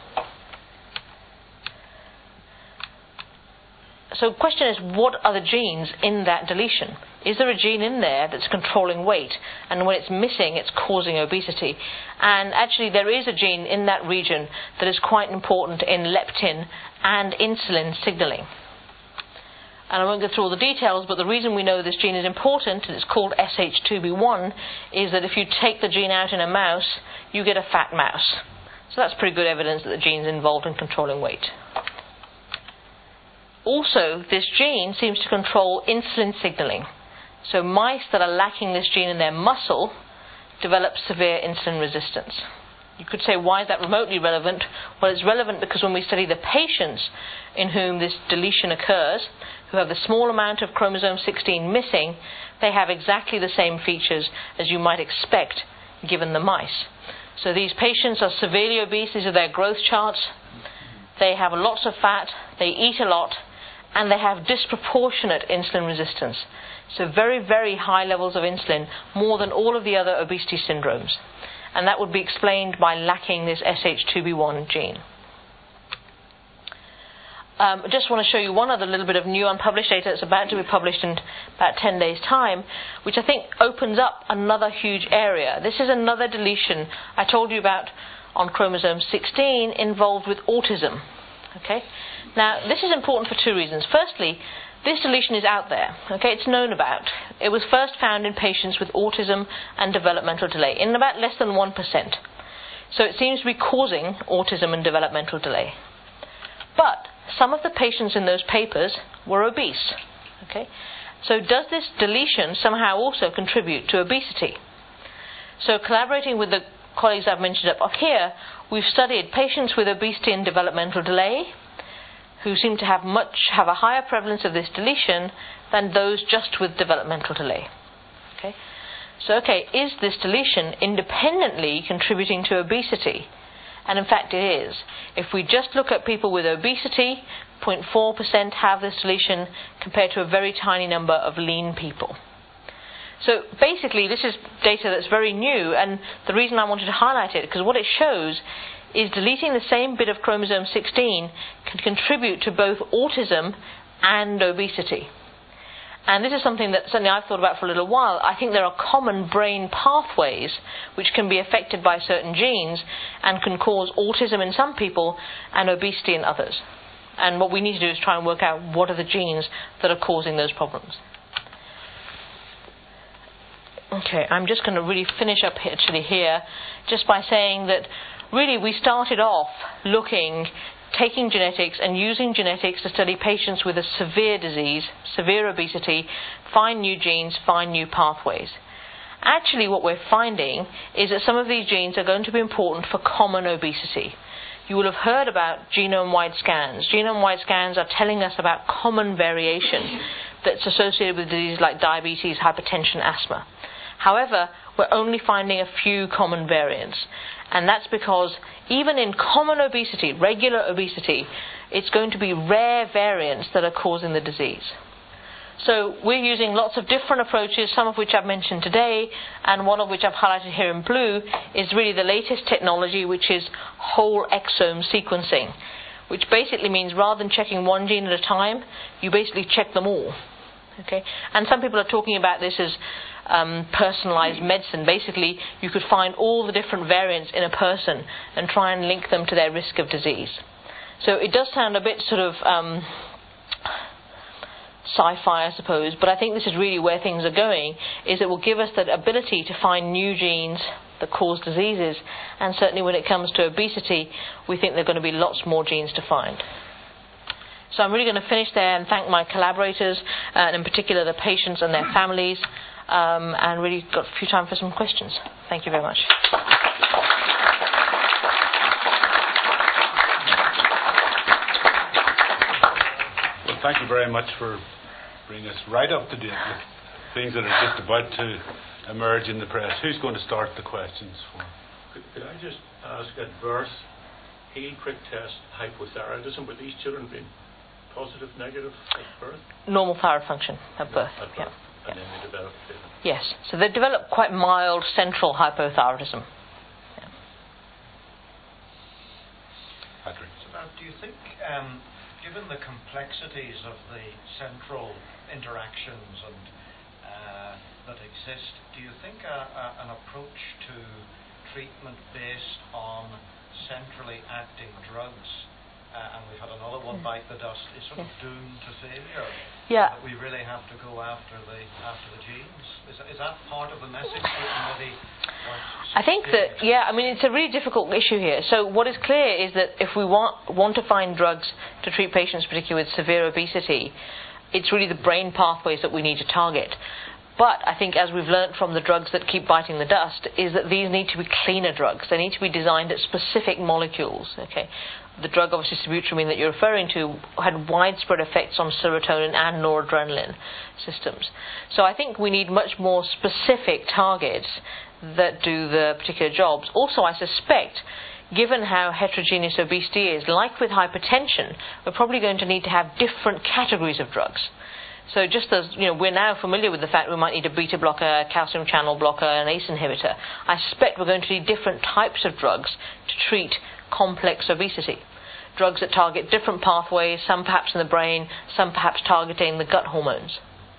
So the question is, what are the genes in that deletion? Is there a gene in there that's controlling weight, and when it's missing it's causing obesity? And actually there is a gene in that region that is quite important in leptin and insulin signaling. And I won't go through all the details, but the reason we know this gene is important, and it's called SH2B1, is that if you take the gene out in a mouse, you get a fat mouse. So that's pretty good evidence that the gene's involved in controlling weight. Also, this gene seems to control insulin signaling. So mice that are lacking this gene in their muscle develop severe insulin resistance. You could say, why is that remotely relevant? Well, it's relevant because when we study the patients in whom this deletion occurs, who have the small amount of chromosome 16 missing, they have exactly the same features as you might expect given the mice. So these patients are severely obese. These are their growth charts. They have lots of fat, they eat a lot, and they have disproportionate insulin resistance. So very, very high levels of insulin, more than all of the other obesity syndromes. And that would be explained by lacking this SH2B1 gene. I just want to show you one other little bit of new unpublished data that's about to be published in about 10 days' time, which I think opens up another huge area. This is another deletion I told you about on chromosome 16 involved with autism. Okay? Now, this is important for 2 reasons. Firstly, this deletion is out there. Okay? It's known about. It was first found in patients with autism and developmental delay, in about less than 1%. So it seems to be causing autism and developmental delay. But some of the patients in those papers were obese. Okay? So does this deletion somehow also contribute to obesity? So collaborating with the colleagues I've mentioned up here, we've studied patients with obesity and developmental delay who seem to have a higher prevalence of this deletion than those just with developmental delay. Okay? So, is this deletion independently contributing to obesity? And in fact it is. If we just look at people with obesity, 0.4% have this deletion compared to a very tiny number of lean people. So basically this is data that's very new, and the reason I wanted to highlight it, because what it shows is deleting the same bit of chromosome 16 can contribute to both autism and obesity. And this is something that certainly I've thought about for a little while. I think there are common brain pathways which can be affected by certain genes and can cause autism in some people and obesity in others. And what we need to do is try and work out what are the genes that are causing those problems. Okay, I'm just going to really finish up here just by saying that really we started off taking genetics and using genetics to study patients with a severe disease, severe obesity, find new genes, find new pathways. Actually, what we're finding is that some of these genes are going to be important for common obesity. You will have heard about genome-wide scans. Genome-wide scans are telling us about common variation that's associated with diseases like diabetes, hypertension, asthma. However, we're only finding a few common variants. And that's because even in common obesity, regular obesity, it's going to be rare variants that are causing the disease. So we're using lots of different approaches, some of which I've mentioned today, and one of which I've highlighted here in blue is really the latest technology, which is whole exome sequencing, which basically means rather than checking one gene at a time, you basically check them all. Okay? And some people are talking about this as personalized medicine. Basically, you could find all the different variants in a person and try and link them to their risk of disease. So it does sound a bit sort of sci-fi, I suppose, but I think this is really where things are going, is it will give us that ability to find new genes that cause diseases, and certainly when it comes to obesity, we think there are going to be lots more genes to find. So I'm really going to finish there and thank my collaborators, and in particular the patients and their families, and really got a few time for some questions. Thank you very much. Well, thank you very much for bringing us right up to date with things that are just about to emerge in the press. Who's going to start the questions for? Could I just ask, at birth, heel prick test hypothyroidism, were these children being positive, negative at birth? Normal thyroid function at birth. At birth. Yeah. And then they developed it. Yes, so they develop quite mild central hypothyroidism. Yeah. Patrick. So now, do you think, given the complexities of the central interactions and that exist, do you think an approach to treatment based on centrally acting drugs, and we've had another one bite the dust, is sort of doomed to failure? Yeah. That we really have to go after the genes. Is that part of the message that maybe? I think that, yeah, I mean, it's a really difficult issue here. So what is clear is that if we want to find drugs to treat patients, particularly with severe obesity, it's really the brain pathways that we need to target. But I think, as we've learnt from the drugs that keep biting the dust, is that these need to be cleaner drugs. They need to be designed at specific molecules. Okay, the drug, obviously, sibutramine that you're referring to, had widespread effects on serotonin and noradrenaline systems. So I think we need much more specific targets that do the particular jobs. Also, I suspect, given how heterogeneous obesity is, like with hypertension, we're probably going to need to have different categories of drugs. So just as we're now familiar with the fact we might need a beta blocker, a calcium channel blocker, an ACE inhibitor, I suspect we're going to need different types of drugs to treat complex obesity. Drugs that target different pathways, some perhaps in the brain, some perhaps targeting the gut hormones.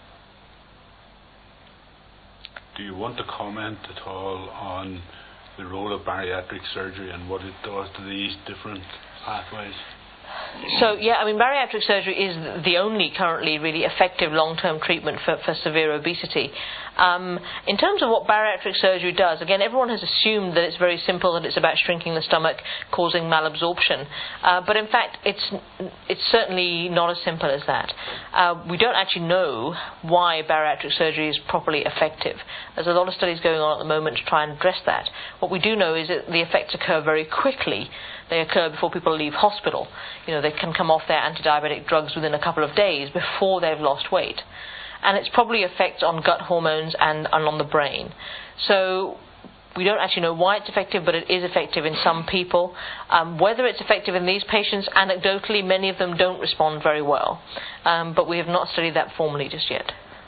Do you want to comment at all on the role of bariatric surgery and what it does to these different pathways? So, yeah, I mean, bariatric surgery is the only currently really effective long-term treatment for severe obesity. In terms of what bariatric surgery does, again, everyone has assumed that it's very simple, that it's about shrinking the stomach, causing malabsorption. But in fact, it's certainly not as simple as that. We don't actually know why bariatric surgery is properly effective. There's a lot of studies going on at the moment to try and address that. What we do know is that the effects occur very quickly. They occur before people leave hospital. They can come off their anti-diabetic drugs within a couple of days before they've lost weight. And it's probably effects on gut hormones and on the brain. So we don't actually know why it's effective, but it is effective in some people. Whether it's effective in these patients, anecdotally, many of them don't respond very well. But we have not studied that formally just yet.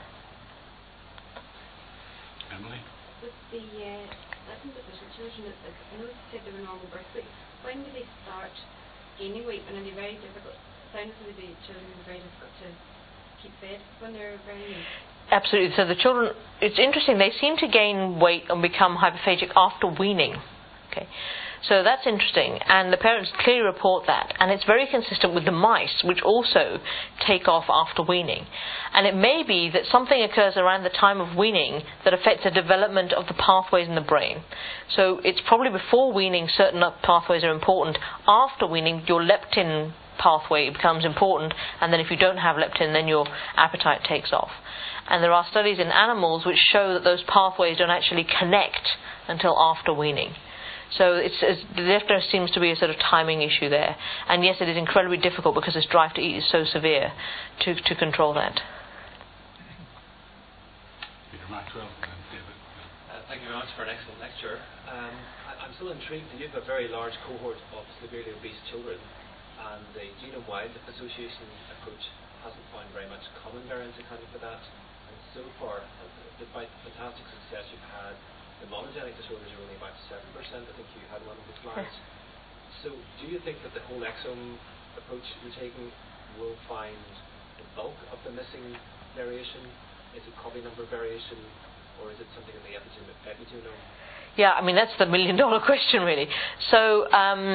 Emily? With the deficient children, I know you said they were normal birth weight. When do they start gaining weight? And are they very difficult? It sounds like the children are very difficult to keep fed when they're very young. Absolutely. So the children, it's interesting, they seem to gain weight and become hyperphagic after weaning. Okay, so that's interesting, and the parents clearly report that, and it's very consistent with the mice, which also take off after weaning. And it may be that something occurs around the time of weaning that affects the development of the pathways in the brain. So it's probably before weaning certain pathways are important. After weaning, your leptin pathway becomes important, and then if you don't have leptin, then your appetite takes off. And there are studies in animals which show that those pathways don't actually connect until after weaning. So there seems to be a sort of timing issue there. And yes, it is incredibly difficult because this drive to eat is so severe to control that. Peter Maxwell and David. Thank you very much for an excellent lecture. I'm still intrigued that you have a very large cohort of severely obese children, and the genome-wide association approach hasn't found very much common variance accounting for that. And so far, despite the fantastic success you've had, the monogenic disorders are only about 7%. I think you had one of the slides. So do you think that the whole exome approach you're taking will find the bulk of the missing variation? Is it copy number variation, or is it something in the epigenome? Yeah, I mean, that's the million-dollar question, really. So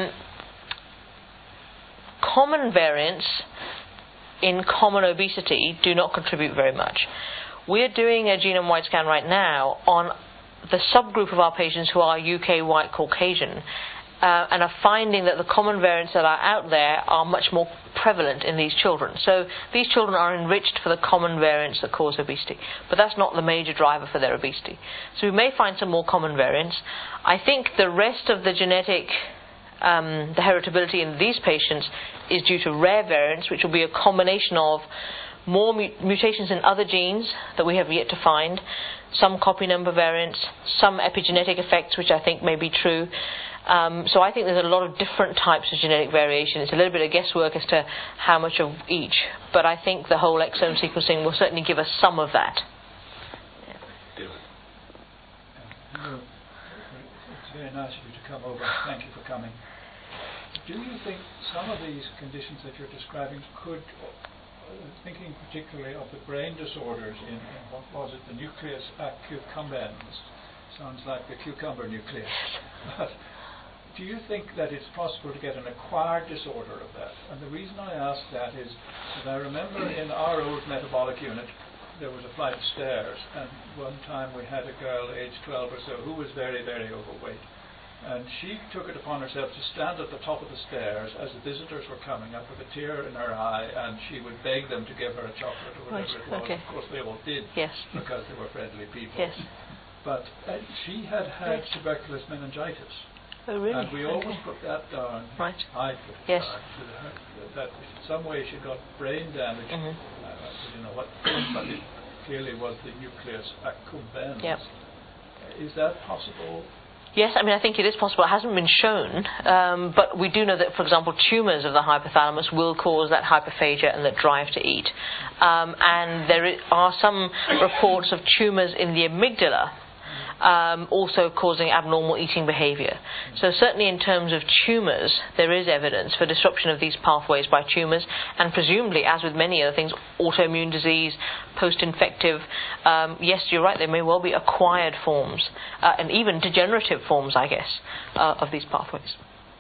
common variants in common obesity do not contribute very much. We're doing a genome-wide scan right now on the subgroup of our patients who are UK white Caucasian, and are finding that the common variants that are out there are much more prevalent in these children. So these children are enriched for the common variants that cause obesity, but that's not the major driver for their obesity. So we may find some more common variants. I think the rest of the genetic the heritability in these patients is due to rare variants, which will be a combination of more mutations in other genes that we have yet to find, some copy number variants, some epigenetic effects, which I think may be true. So I think there's a lot of different types of genetic variation. It's a little bit of guesswork as to how much of each, but I think the whole exome sequencing will certainly give us some of that. It's very nice of you to come over. Thank you for coming. Do you think some of these conditions that you're describing could, thinking particularly of the brain disorders in what was it, the nucleus accumbens, sounds like the cucumber nucleus. But do you think that it's possible to get an acquired disorder of that? And the reason I ask that is that I remember in our old metabolic unit there was a flight of stairs, and one time we had a girl aged 12 or so who was very, very overweight. And she took it upon herself to stand at the top of the stairs as the visitors were coming up with a tear in her eye, and she would beg them to give her a chocolate or whatever it was. Okay. Of course, they all did, yes, because they were friendly people. Yes. But she had tuberculous meningitis. Oh, really? And we always put that down. Right. I put it Yes. down to that in some way she got brain damage. Mm-hmm. I don't know what, but it clearly was the nucleus accumbens. Yep. Is that possible? Yes, I mean, I think it is possible. It hasn't been shown, but we do know that, for example, tumours of the hypothalamus will cause that hyperphagia and that drive to eat. And there are some reports of tumours in the amygdala also causing abnormal eating behaviour. So certainly in terms of tumours, there is evidence for disruption of these pathways by tumours, and presumably, as with many other things, autoimmune disease, post-infective, yes, you're right, there may well be acquired forms, and even degenerative forms, I guess, of these pathways.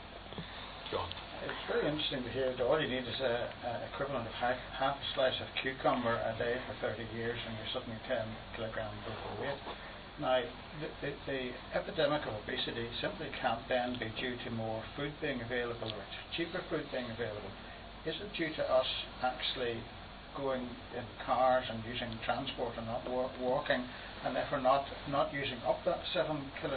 John. It's very interesting to hear that all you need is an equivalent of half a slice of cucumber a day for 30 years, and you're suddenly 10 kilograms overweight. Now, the epidemic of obesity simply can't then be due to more food being available or cheaper food being available. Is it due to us actually going in cars and using transport and not walking, and therefore not using up that 7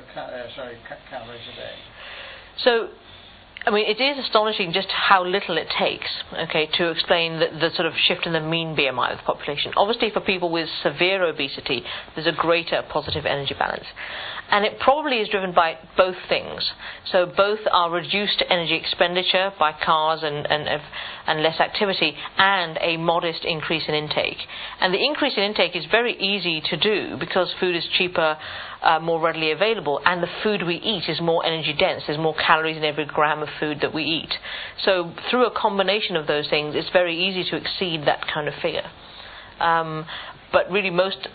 calories a day? So, I mean, it is astonishing just how little it takes, okay, to explain the sort of shift in the mean BMI of the population. Obviously, for people with severe obesity, there's a greater positive energy balance. And it probably is driven by both things. So both our reduced energy expenditure by cars and less activity, and a modest increase in intake. And the increase in intake is very easy to do because food is cheaper, more readily available, and the food we eat is more energy dense. There's more calories in every gram of food that we eat. So through a combination of those things, it's very easy to exceed that kind of figure. But really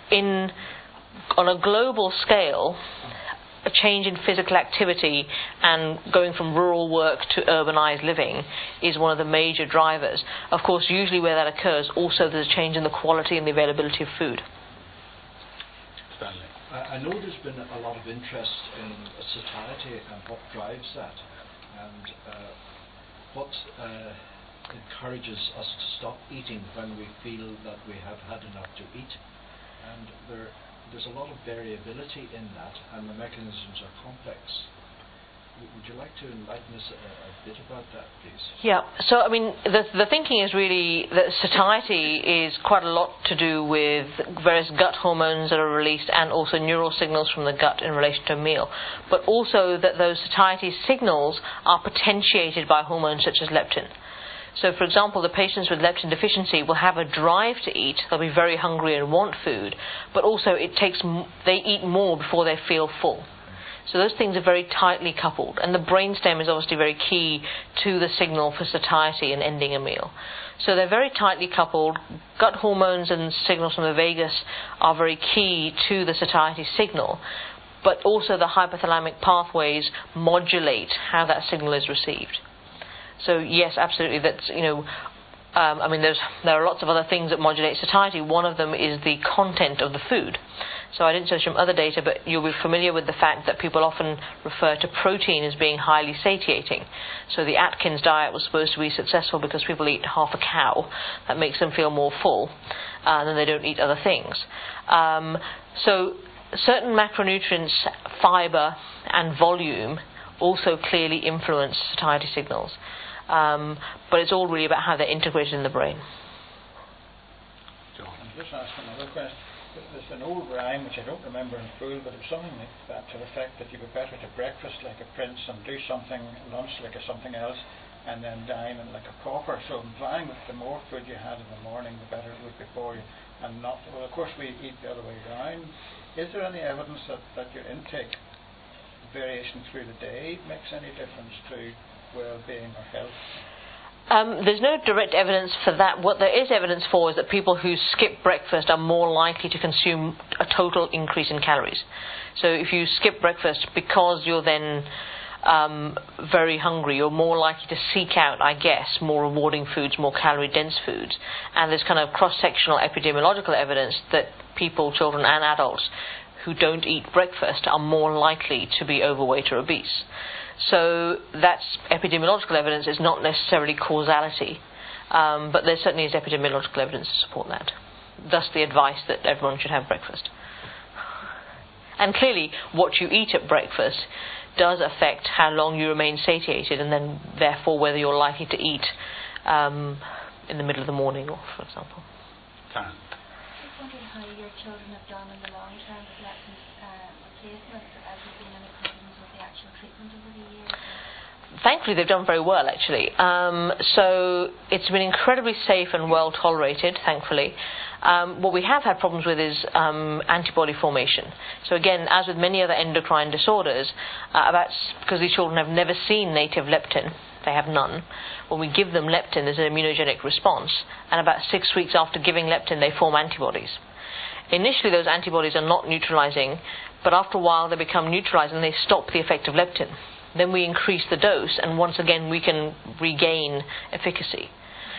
on a global scale, a change in physical activity and going from rural work to urbanized living is one of the major drivers. Of course, usually where that occurs, also there's a change in the quality and the availability of food. Stanley. I know there's been a lot of interest in satiety and what drives that, and what encourages us to stop eating when we feel that we have had enough to eat. And there's a lot of variability in that, and the mechanisms are complex. Would you like to enlighten us a bit about that, please? Yeah. So, I mean, the thinking is really that satiety is quite a lot to do with various gut hormones that are released and also neural signals from the gut in relation to a meal. But also that those satiety signals are potentiated by hormones such as leptin. So, for example, the patients with leptin deficiency will have a drive to eat. They'll be very hungry and want food. But also they eat more before they feel full. So those things are very tightly coupled, and the brainstem is obviously very key to the signal for satiety and ending a meal. So they're very tightly coupled. Gut hormones and signals from the vagus are very key to the satiety signal, but also the hypothalamic pathways modulate how that signal is received. So yes, absolutely, that's, I mean, there are lots of other things that modulate satiety. One of them is the content of the food. So I didn't search from other data, but you'll be familiar with the fact that people often refer to protein as being highly satiating. So the Atkins diet was supposed to be successful because people eat half a cow. That makes them feel more full, and then they don't eat other things. So certain macronutrients, fibre and volume, also clearly influence satiety signals. But it's all really about how they're integrated in the brain. John, I'm just asking another question. There's an old rhyme which I don't remember in full, but it was something like that, to the effect that you were better to breakfast like a prince and do something lunch like a something else, and then dine like a pauper. So implying that the more food you had in the morning, the better it would be for you, and not. Well, of course we eat the other way around. Is there any evidence that your intake variation through the day makes any difference to well-being or health? There's no direct evidence for that. What there is evidence for is that people who skip breakfast are more likely to consume a total increase in calories. So if you skip breakfast because you're then very hungry, you're more likely to seek out, I guess, more rewarding foods, more calorie-dense foods. And there's kind of cross-sectional epidemiological evidence that people, children and adults, who don't eat breakfast are more likely to be overweight or obese. So that's epidemiological evidence. It's not necessarily causality, but there certainly is epidemiological evidence to support that. Thus the advice that everyone should have breakfast. And clearly what you eat at breakfast does affect how long you remain satiated, and then therefore whether you're likely to eat in the middle of the morning, or for example. Karen. I was wondering how your children have done in the long term with leptin replacement, as has been any problems with the actual treatment over the years? Thankfully, they've done very well, actually. So it's been incredibly safe and well tolerated, thankfully. What we have had problems with is antibody formation. So again, as with many other endocrine disorders, because these children have never seen native leptin, they have none. When we give them leptin, there's an immunogenic response, and about 6 weeks after giving leptin, they form antibodies. Initially, those antibodies are not neutralizing, but after a while they become neutralizing and they stop the effect of leptin. Then we increase the dose, and once again we can regain efficacy.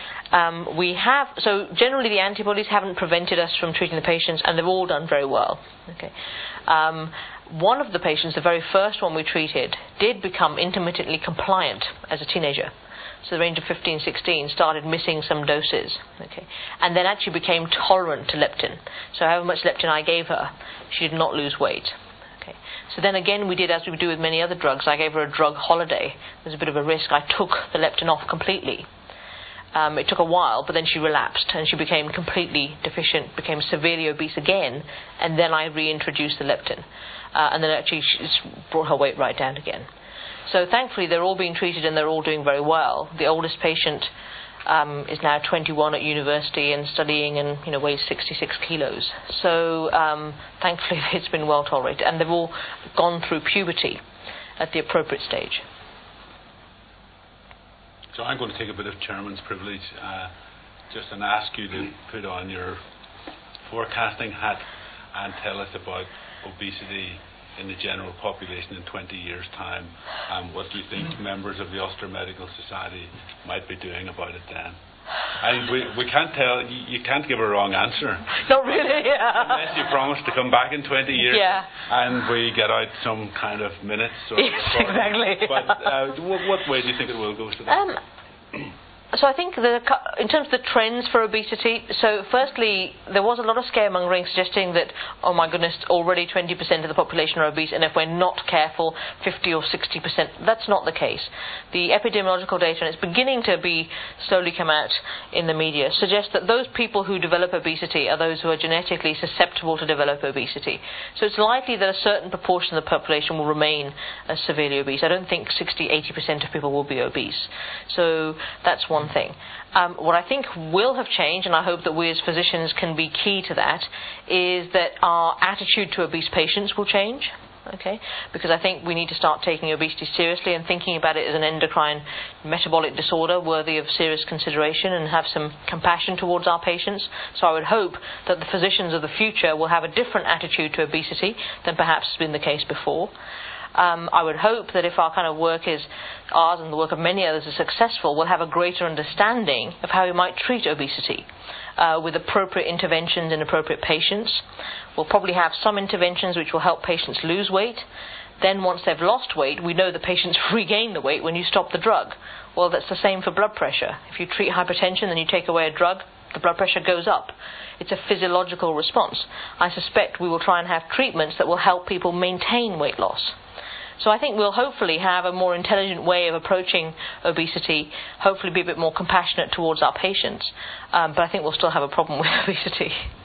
So generally the antibodies haven't prevented us from treating the patients, and they've all done very well. Okay. One of the patients, the very first one we treated, did become intermittently compliant as a teenager. So the range of 15, 16, started missing some doses. Okay. And then actually became tolerant to leptin. So however much leptin I gave her, she did not lose weight. Okay. So then again we did as we do with many other drugs. I gave her a drug holiday. There's a bit of a risk. I took the leptin off completely. It took a while, but then she relapsed and she became completely deficient, became severely obese again, and then I reintroduced the leptin. And then actually she's brought her weight right down again. So thankfully they're all being treated and they're all doing very well. The oldest patient is now 21 at university and studying, and weighs 66 kilos. So thankfully it's been well tolerated, and they've all gone through puberty at the appropriate stage. So I'm going to take a bit of chairman's privilege just and ask you to put on your forecasting hat and tell us about obesity in the general population in 20 years' time, and what do you think members of the Ulster Medical Society might be doing about it then? And we can't tell, you can't give a wrong answer. Not really, yeah. Unless you promise to come back in 20 years, yeah, and we get out some kind of minutes. Or yes, exactly. But what way do you think it will go to that? So I think in terms of the trends for obesity, so firstly, there was a lot of scaremongering suggesting that, oh my goodness, already 20% of the population are obese, and if we're not careful, 50 or 60%. That's not the case. The epidemiological data, and it's beginning to be slowly come out in the media, suggests that those people who develop obesity are those who are genetically susceptible to develop obesity. So it's likely that a certain proportion of the population will remain severely obese. I don't think 60-80% of people will be obese. So that's one thing. What I think will have changed, and I hope that we as physicians can be key to that, is that our attitude to obese patients will change. Okay, because I think we need to start taking obesity seriously and thinking about it as an endocrine metabolic disorder worthy of serious consideration, and have some compassion towards our patients. So I would hope that the physicians of the future will have a different attitude to obesity than perhaps has been the case before. I would hope that if our kind of work is ours and the work of many others is successful, we'll have a greater understanding of how we might treat obesity with appropriate interventions in appropriate patients. We'll probably have some interventions which will help patients lose weight. Then once they've lost weight, we know the patients regain the weight when you stop the drug. Well, that's the same for blood pressure. If you treat hypertension and you take away a drug, the blood pressure goes up. It's a physiological response. I suspect we will try and have treatments that will help people maintain weight loss. So I think we'll hopefully have a more intelligent way of approaching obesity, hopefully be a bit more compassionate towards our patients. But I think we'll still have a problem with obesity.